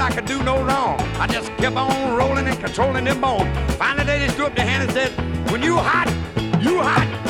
I could do no wrong. I just kept on rolling and controlling them bones. Finally, they just threw up their hand and said, when you hot, you hot.